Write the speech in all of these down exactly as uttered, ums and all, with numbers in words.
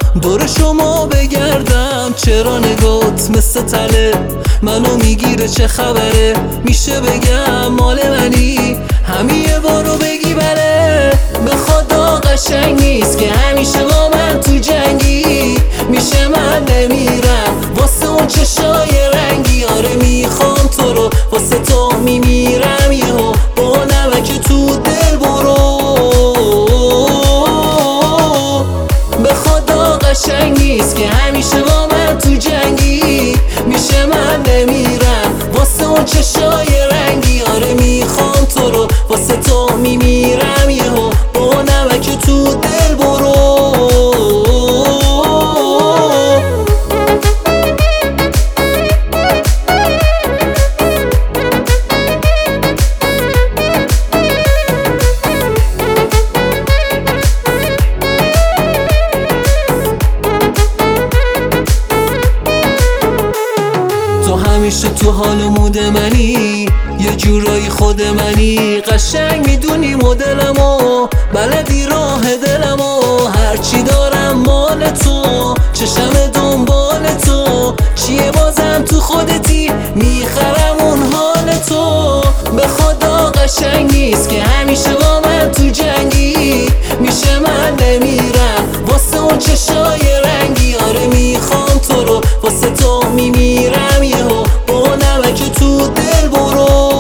دور شما بگردم، چرا نگات مثل تله منو میگیره؟ چه خبره؟ میشه بگم مال منی؟ همین یه بارو بگی بله. به خدا قشنگ نیست که همیشه با من تو جنگی. میشه من نمیرم واسه اون چشای رنگی. آره میخوام تو رو واسه تو میمیرم یهو با نمک تو دل برو. به خدا قشنگ نیست که همیشه با من تو جنگی. میشه من نمیرم واسه اون چشای رنگی. آره میخوام تو رو واسه تو میمیرم یهو با نمک تو دل برو. تو همیشه تو حال و مود منی، یه جورایی خود منی. قشنگ میدونی مدلمو، بلدی راه دلمو. هرچی دارم مال تو، چشم دنبال تو. چیه بازم تو خودتی، میخرم اون حال تو. به خدا قشنگ نیست که همیشه با من تو جنگی. میشه من نمیرم واسه اون چشای رنگی. آره میخوام تو رو واسه تو میمیرم یهو با نمک تو دل برو.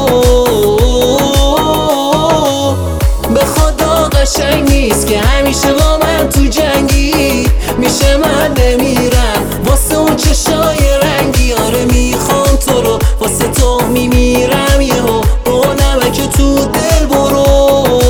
به خدا قشنگ نیست که همیشه با من تو جنگی. میشه من نمیرم واسه اون چشای رنگی. آره میخوام تو رو واسه تو میمیرم یهو با نمک تو دل برو.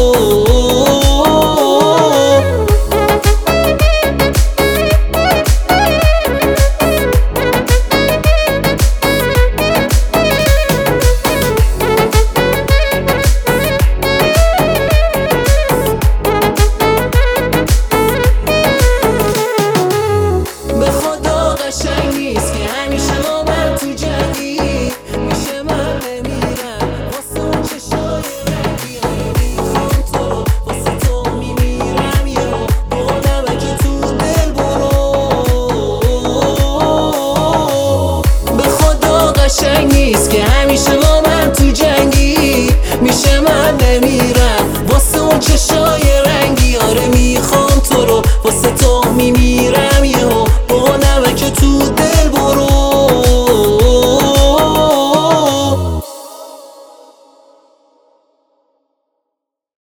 قشنگ نیست که همیشه با من تو جنگی. میشه من نمیرم واسه اون چشای رنگی. آره میخوام تو رو واسه تو میمیرم یهو با نمک تو دل برو. به خدا قشنگ نیست که همیشه با من تو جنگی. میشه من نمیرم واسه اون چشای رنگی. آره میخوام تو رو واسه تو میمیرم.